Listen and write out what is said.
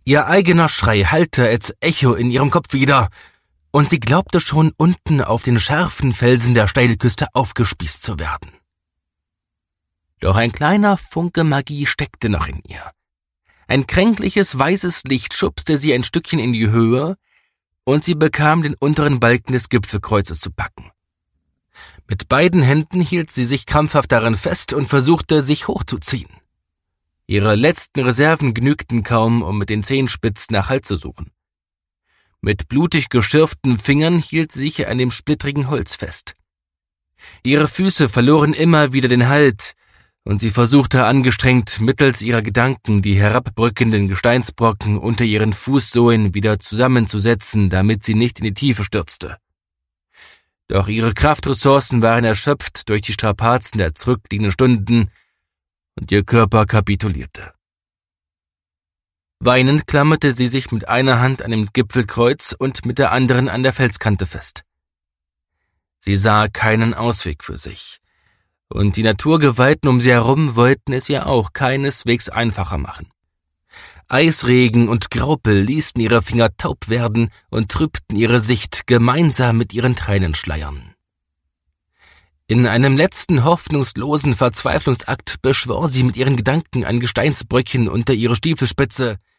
Ihr eigener Schrei hallte als Echo in ihrem Kopf wieder, und sie glaubte schon unten auf den scharfen Felsen der Steilküste aufgespießt zu werden. Doch ein kleiner Funke Magie steckte noch in ihr. Ein kränkliches weißes Licht schubste sie ein Stückchen in die Höhe, und sie bekam den unteren Balken des Gipfelkreuzes zu packen. Mit beiden Händen hielt sie sich krampfhaft daran fest und versuchte, sich hochzuziehen. Ihre letzten Reserven genügten kaum, um mit den Zehenspitzen nach Halt zu suchen. Mit blutig geschürften Fingern hielt sie sich an dem splittrigen Holz fest. Ihre Füße verloren immer wieder den Halt, und sie versuchte angestrengt, mittels ihrer Gedanken die herabbrückenden Gesteinsbrocken unter ihren Fußsohlen wieder zusammenzusetzen, damit sie nicht in die Tiefe stürzte. Doch ihre Kraftressourcen waren erschöpft durch die Strapazen der zurückliegenden Stunden, und ihr Körper kapitulierte. Weinend klammerte sie sich mit einer Hand an dem Gipfelkreuz und mit der anderen an der Felskante fest. Sie sah keinen Ausweg für sich, und die Naturgewalten um sie herum wollten es ihr auch keineswegs einfacher machen. Eisregen und Graupel ließen ihre Finger taub werden und trübten ihre Sicht gemeinsam mit ihren Tränenschleiern. In einem letzten hoffnungslosen Verzweiflungsakt beschwor sie mit ihren Gedanken ein Gesteinsbröckchen unter ihre Stiefelspitze,